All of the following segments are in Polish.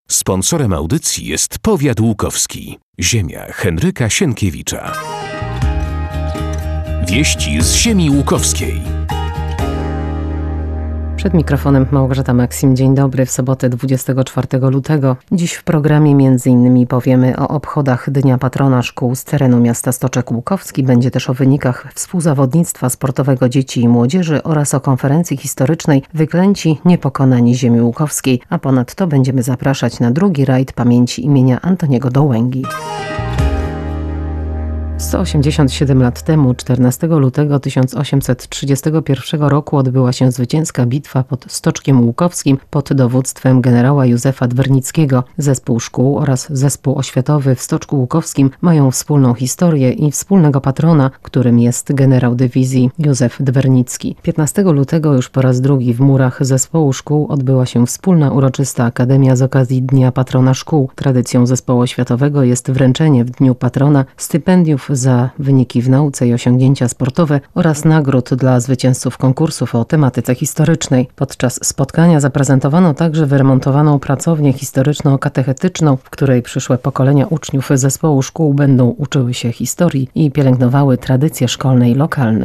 Sponsorem audycji jest Powiat Łukowski. Ziemia Henryka Sienkiewicza. Wieści z ziemi łukowskiej. Przed mikrofonem Małgorzata Maksim. Dzień dobry. W sobotę 24 lutego. Dziś w programie m.in. powiemy o obchodach Dnia Patrona Szkół z terenu miasta Stoczek Łukowski. Będzie też o wynikach współzawodnictwa sportowego dzieci i młodzieży oraz o konferencji historycznej Wyklęci niepokonani ziemi łukowskiej. A ponadto będziemy zapraszać na drugi rajd pamięci imienia Antoniego Dołęgi. 187 lat temu, 14 lutego 1831 roku odbyła się zwycięska bitwa pod Stoczkiem Łukowskim pod dowództwem generała Józefa Dwernickiego. Zespół szkół oraz zespół oświatowy w Stoczku Łukowskim mają wspólną historię i wspólnego patrona, którym jest generał dywizji Józef Dwernicki. 15 lutego już po raz drugi w murach zespołu szkół odbyła się wspólna uroczysta akademia z okazji Dnia Patrona Szkół. Tradycją zespołu oświatowego jest wręczenie w Dniu Patrona stypendiów za wyniki w nauce i osiągnięcia sportowe oraz nagród dla zwycięzców konkursów o tematyce historycznej. Podczas spotkania zaprezentowano także wyremontowaną pracownię historyczno-katechetyczną, w której przyszłe pokolenia uczniów zespołu szkół będą uczyły się historii i pielęgnowały tradycje szkolne i lokalne.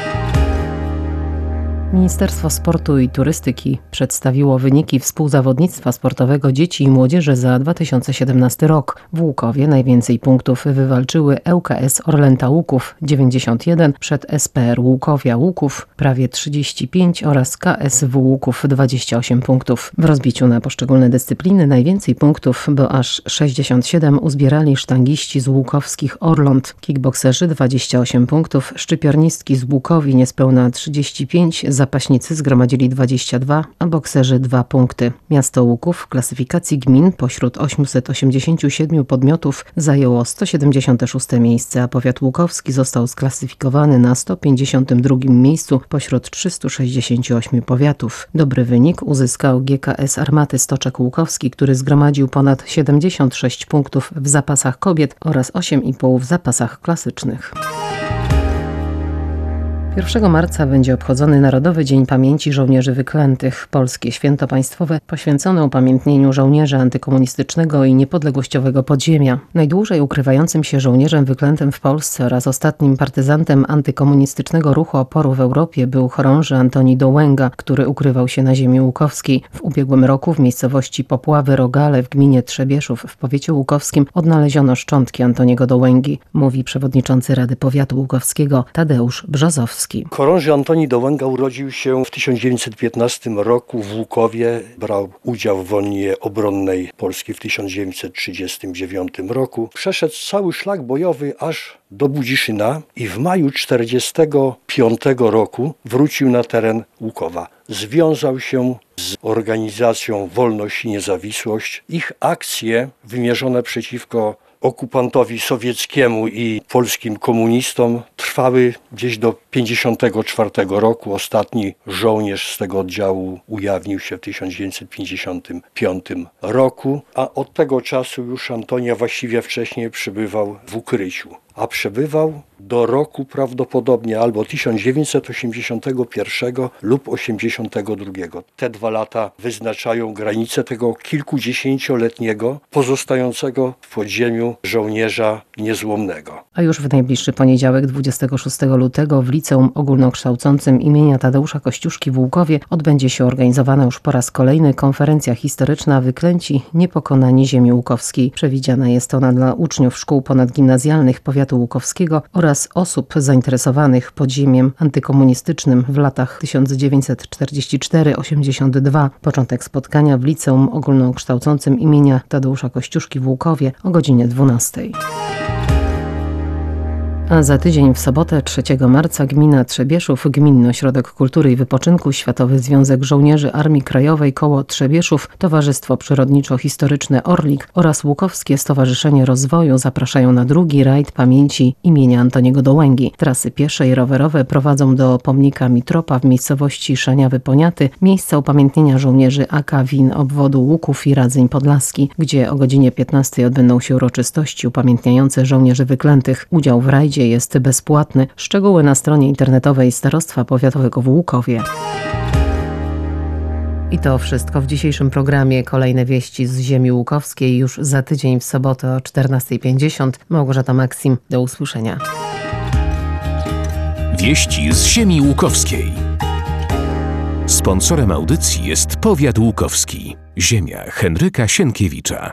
Ministerstwo Sportu i Turystyki przedstawiło wyniki współzawodnictwa sportowego dzieci i młodzieży za 2017 rok. W Łukowie najwięcej punktów wywalczyły ŁKS Orlęta Łuków 91, przed SPR Łukowia Łuków prawie 35 oraz KSW Łuków 28 punktów. W rozbiciu na poszczególne dyscypliny najwięcej punktów, bo aż 67 uzbierali sztangiści z łukowskich Orląt, kickbokserzy 28 punktów, szczypiornistki z Łukowi niespełna 35, zapaśnicy zgromadzili 22, a bokserzy 2 punkty. Miasto Łuków w klasyfikacji gmin pośród 887 podmiotów zajęło 176 miejsce, a powiat łukowski został sklasyfikowany na 152 miejscu pośród 368 powiatów. Dobry wynik uzyskał GKS Armaty Stoczek Łukowski, który zgromadził ponad 76 punktów w zapasach kobiet oraz 8,5 w zapasach klasycznych. 1 marca będzie obchodzony Narodowy Dzień Pamięci Żołnierzy Wyklętych. Polskie święto państwowe poświęcone upamiętnieniu żołnierzy antykomunistycznego i niepodległościowego podziemia. Najdłużej ukrywającym się żołnierzem wyklętym w Polsce oraz ostatnim partyzantem antykomunistycznego ruchu oporu w Europie był chorąży Antoni Dołęga, który ukrywał się na ziemi łukowskiej. W ubiegłym roku w miejscowości Popławy Rogale w gminie Trzebieszów w powiecie łukowskim odnaleziono szczątki Antoniego Dołęgi, mówi przewodniczący Rady Powiatu Łukowskiego Tadeusz Brzozowski. Chorąży Antoni Dołęga urodził się w 1915 roku w Łukowie. Brał udział w wojnie obronnej Polski w 1939 roku. Przeszedł cały szlak bojowy aż do Budziszyna i w maju 1945 roku wrócił na teren Łukowa. Związał się z organizacją Wolność i Niezawisłość. Ich akcje wymierzone przeciwko okupantowi sowieckiemu i polskim komunistom trwały gdzieś do 1954 roku. Ostatni żołnierz z tego oddziału ujawnił się w 1955 roku, a od tego czasu już Antonia właściwie wcześniej przebywał w ukryciu. A przebywał do roku prawdopodobnie albo 1981 lub 1982. Te 2 lata wyznaczają granicę tego kilkudziesięcioletniego pozostającego w podziemiu żołnierza niezłomnego. A już w najbliższy poniedziałek 26 lutego w Liceum Ogólnokształcącym imienia Tadeusza Kościuszki w Łukowie odbędzie się organizowana już po raz kolejny konferencja historyczna Wyklęci niepokonani ziemi łukowskiej. Przewidziana jest ona dla uczniów szkół ponadgimnazjalnych powiatu łukowskiego oraz osób zainteresowanych podziemiem antykomunistycznym w latach 1944-82. Początek spotkania w Liceum Ogólnokształcącym imienia Tadeusza Kościuszki w Łukowie o godzinie 12. A za tydzień w sobotę 3 marca gmina Trzebieszów, Gminny Ośrodek Kultury i Wypoczynku, Światowy Związek Żołnierzy Armii Krajowej koło Trzebieszów, Towarzystwo Przyrodniczo-Historyczne Orlik oraz Łukowskie Stowarzyszenie Rozwoju zapraszają na drugi rajd pamięci imienia Antoniego Dołęgi. Trasy piesze i rowerowe prowadzą do pomnika Mitropa w miejscowości Szaniawy-Poniaty, miejsca upamiętnienia żołnierzy AK WIN obwodu Łuków i Radzyń Podlaski, gdzie o godzinie 15 odbędą się uroczystości upamiętniające żołnierzy wyklętych. Udział w rajdzie jest bezpłatny. Szczegóły na stronie internetowej Starostwa Powiatowego w Łukowie. I to wszystko w dzisiejszym programie. Kolejne wieści z ziemi łukowskiej już za tydzień w sobotę o 14:50. Małgorzata Maksim. Do usłyszenia. Wieści z ziemi łukowskiej. Sponsorem audycji jest Powiat Łukowski. Ziemia Henryka Sienkiewicza.